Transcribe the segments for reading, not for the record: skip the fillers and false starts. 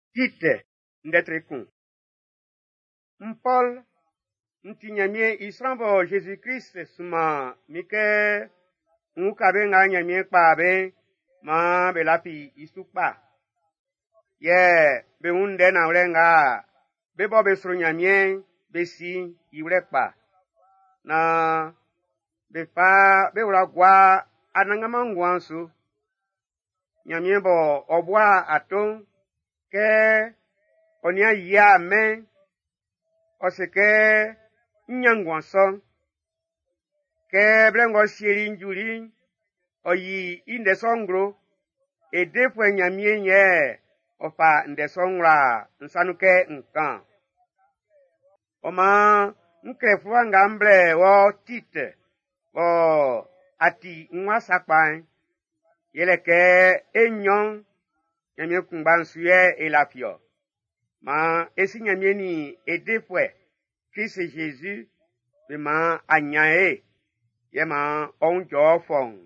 Tite ndetrekun. Paul ntinyamie isrambo Jésus-Christ suma mike ngukabe nga nyamie kpabe ma belapi isukpa. Ye be unde na ulenga be bo be suru nyamie be si iwrekpa. Na be pa be uragwa anangama ngwansu nyamie bo obwa aton ke onia ya me oseke nyangwanso ke blengo shiri njuri oyi indesongro edefwe nyamie nye ofa ndesongra nsanuke nkan oma nkrefuwa ngamble wo Tite wo ati nwa sakpan yeleke enyon nyamie kumbansuye elapio ma esi nyamie ni edefwe Christ Jésus be ma anyae ye ma onjo fong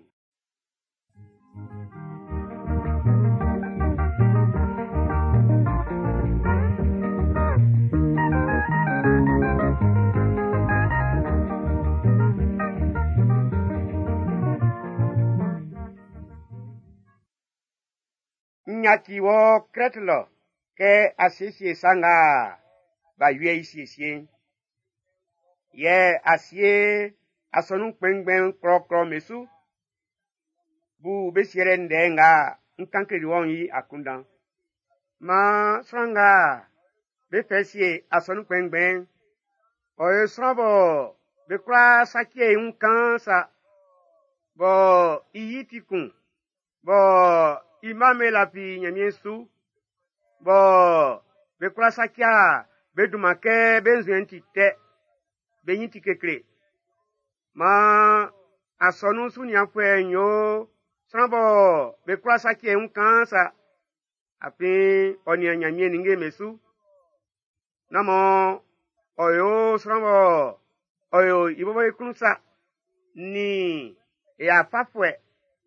nyati wo kretlo ke asisi sanga ba yue isisi ye asie asonu kpengben krokro mesu bu besiere ndenga nkankeri wonyi akundan ma sanga be fesie asonu kpengben oye srobo be kra sakie nkansa bo iyitikun bo imame lapi nyamiesu bo be kra sakia be dumake benzuenti te benyiti kekre ma asonu sunya fwe nyo srambo be kra sakie nkansa api oni nyamie ninge mesu namo oyo srambo oyo ibobo ikunsa ni ya fafwe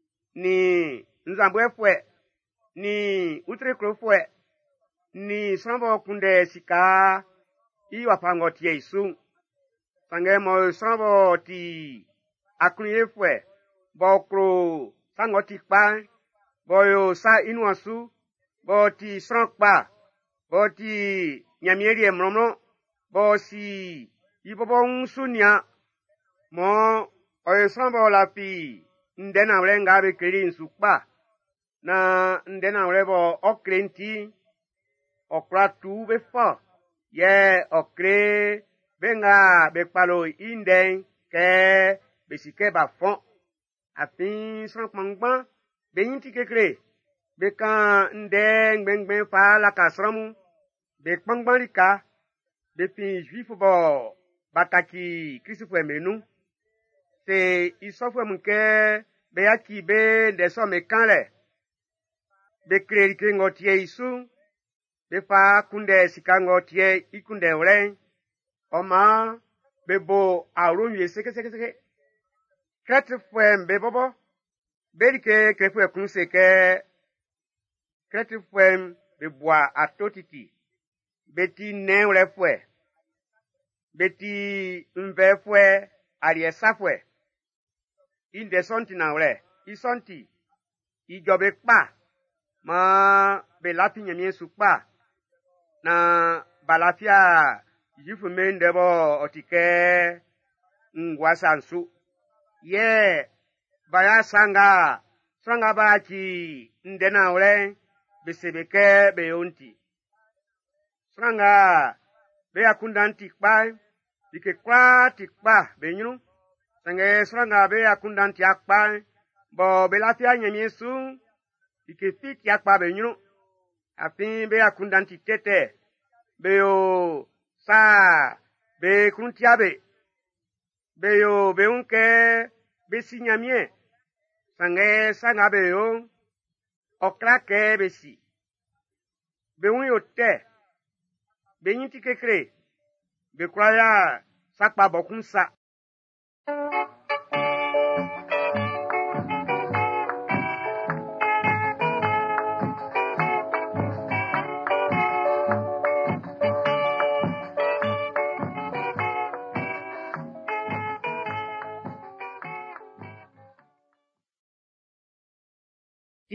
ni nzambwe fwe ni utrekro fwe ni srambo kunde sika iwa pangotie isu sange mo srambo ti akunye fwe bokro sangoti pa boyo sa inuasu boti srankpa boti nyamieri emromno bosi ibobo nsunya mo oyo srambo lapi ndena wlenga be keri nsukpa na ndena wlebo okrenti okratu be fo ye okre benga be palo inden ke besike ba fon afin srankmangban be yinti kekre be kan nden gbengben fa la kasramu be kpangban rika be fin juif bo bakaki Christophe menu se isofwe mke be yaki be deso mekanle be krerike ngotie isu be fa kunde sikangotie ikunde wren oma be bo arunye seke kretifwe mbe bobo berike krefwe kunseke kretifwe be boa atotiti beti nenwrefwe beti mvefwe ariesafwe inde sonti na wre isonti ijobe pa ma be lapi nyamie sukpa na balafia jifu mendebo otike ngwasansu ye baya sanga baki ndena wre besebeke beyonti sanga be akundanti kpa dike kwa tikpa benyunu sange sanga be akundanti akpa bo be lafia nyamie su dike fiti akpa benyunu afin be akundanti tete be yo sa be kuntiabe be yo be unke be sinyamie sange sanga be yo okrake besi be un yo te be yinti kekre be kwaya sakpa bokunsa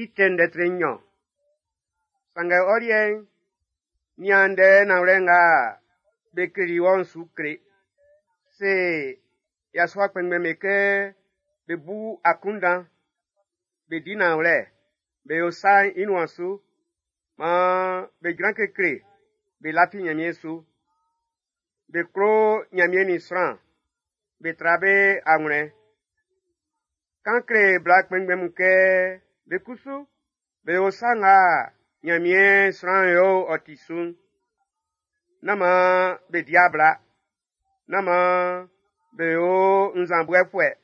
titende trenyo. Sange orien, nyande na urenga, bekiri won sukre. Se, yaswa kwengme meke, bebu akunda, bedina ule, be osai inwansu, ma be granke kre, be lapi nyamiesu, be kro nyamieni sran, be trabe angre. Kankre black kwengme mke, be kusu, be osanga, nyamie sran yo otisun, nama be diabla, nama be o nzambwefwe,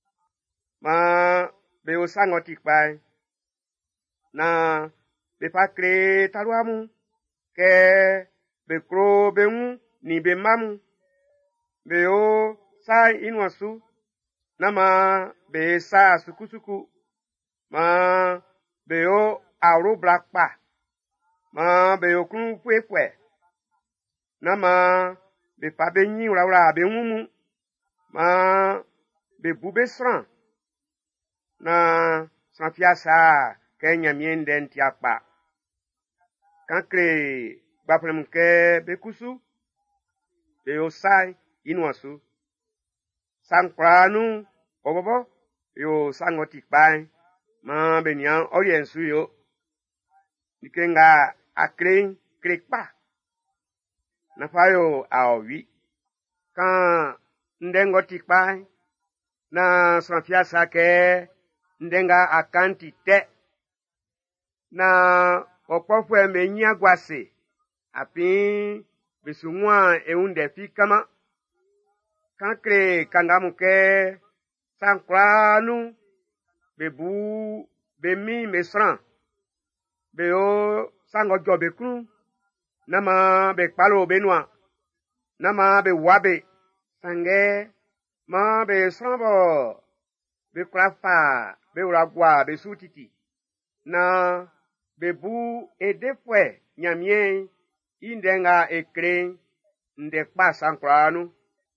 ma be o sangotikpai, na be pakre taluamu, ke be kro be mu, ni be mamu, be o sa inwasu, nama be sa sukusuku, ma be o auro blakpa, ma be o kun kwekwe, nama be pa be nyi ura be mumu, ma be bube sran, na sanfiasa ke nyamiende ntiakpa. Kankre bapelem ke be kusu, be osai inwasu. Sankranu, obobo, yo sangotikpai, ma be nyan oriensu yo. Nikenga akren krekpa. Na fayo aowi. Kan ndengotikpai, na sanfiasa ke ndenga akanti te. Na okpofwe menyi agwase. Api besumwa eunde fikama. Kankre kangamuke sankranu bebu bemi mesran. Be o sangojo bekru. Nama be kpalo benwa. Nama be wabe. Sange ma be srambo. Be krafa. Be uragwa. Be sutiti. Na be bu edefwe nyamien. Indenga ekre. Ndekpa sankranu.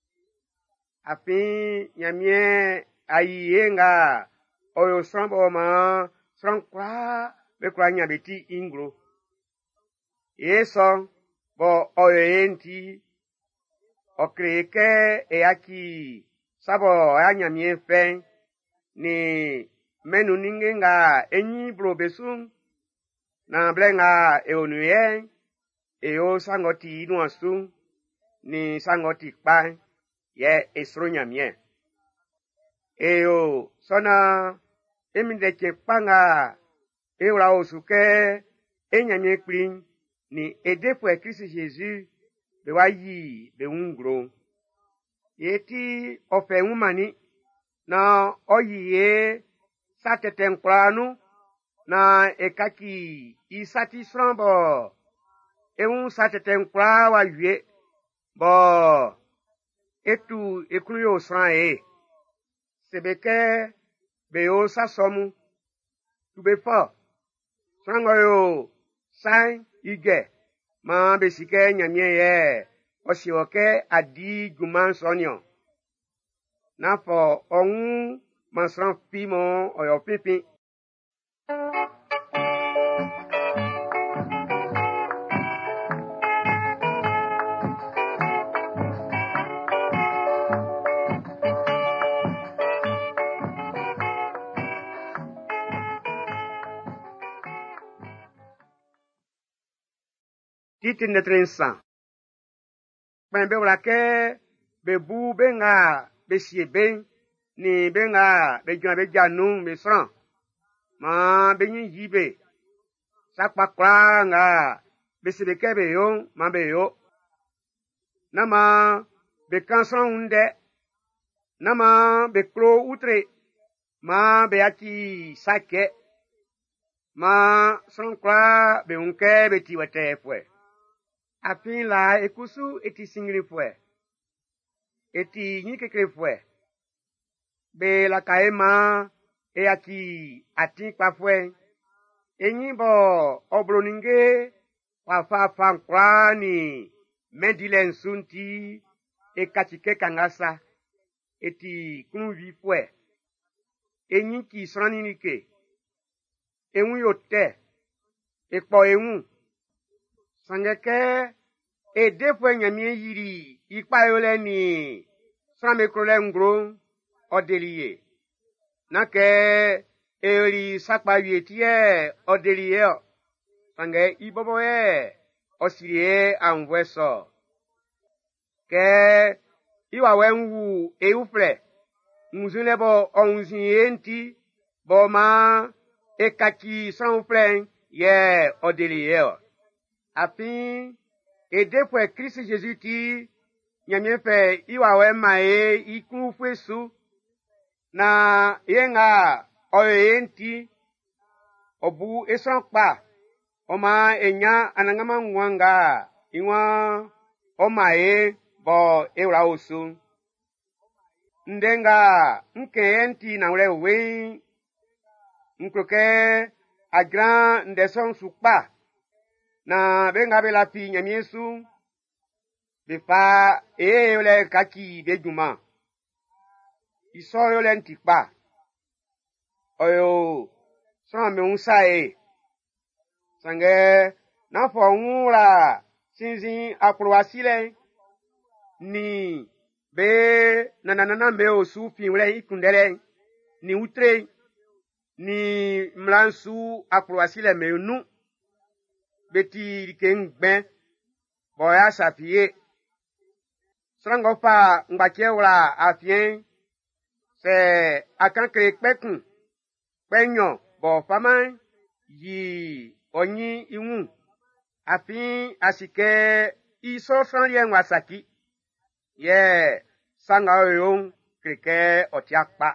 Api nyamien ayiyenga. Oyo srambo ma. Srankra. Be kwa nyabeti ingro. Yeson, bo oyoenti, okreke eaki, sabo anyamie fen, ni menu ningenga enyi bro besum, na blenga eonuyen, eo sangoti inuansum, ni sangoti kpan, ye esro nyamie. Eo sona emindeke panga, eura osuke, enyamie kprin, ni edefwe Christ Jésus be wayi be ungro. Yeti ofe umani na oyiye sateten kranu na ekaki isati srambo. Eun sateten kra wa yue bo etu ekruyo sran e. Sebeke be o sasomu tube fo. Srangoyo sai ige, ma besike nyamie ye, oshiwoke adi guman sonyo. Nafo ongu masran pimo oyo pipi. Titi netrensan. Pembe wlake bebu benga besie ben ni benga bejuan bejanu mesran. Ma benyin jibe. Sakpa kwa nga besibeke beyo ma beyo. Nama bekansan unde. Nama beklo utre. Ma beaki sake. Ma son kwa beunke betiwete fwe. Afin la ekusu eti singri fwe. Eti nyikekre fwe. Be la kaema e aki ati kwa fwe. Enyi bo obroninge wafa fankwa ni mendilen sunti e kachike kangasa. Eti kunvi fwe. Enyi ki sraninike. ewu yote ekpo ewu sangeke edefwe nyamie yiri ikpa yole ni sramekrole ngro odeliye nake eri sakpa wietie odeliye sange iboboe osirie anvweso ke iwa wenwu eufle muzunebo onzienti boma ekaki sanfle ye odeliye afin edefwe Christ Jésus ti nyamiefe iwa we mae ikufwesu na yenga oyenti obu esrankpa oma enya anangama nwanga iwa omae bo ewra osu ndenga nkenti na wle we nkroke agran ndeson sukpa na benga bela pi nyamiesu befa eyole kaki bejuma iso yole ntikpa oyo so me unsae sange na fo nwura sinzin akrowasile ni be nananana me osu finwele ikundele ni utre ni mlansu akrowasile me nu beti kengben boya sapie srangofa ngbacheura afien se akankre pekun penyo bo fama yi onyi iwu afin asike iso sanrie nwasaki ye sanga oyon kreke otiakpa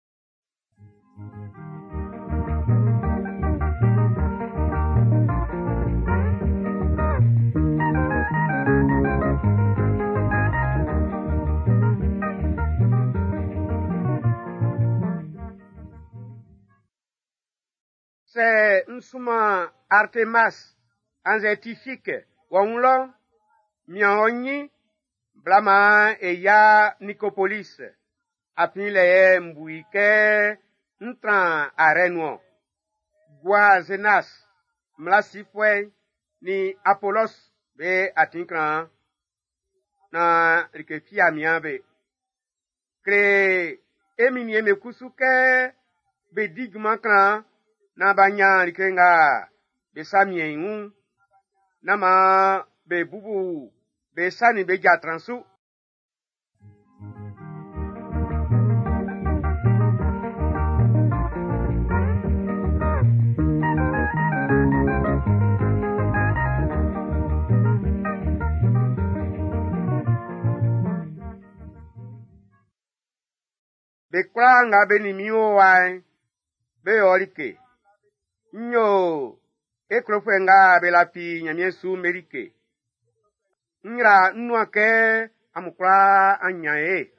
se nsuma Artemas anzetifike wonlo mionyi blama eya Nicopolis apile mbuike ntran arenwo Guazenas mlasifwe ni Apollos be atinkran na rikefia miabe kre eminie mekusuke be digma kran na banya rikenga be samien na ma be bubu be sani be jatransu be kwanga be ni miwo wai be orike nyo ekrofenga belapi nyamiesu merike nra nnuake amukra anyae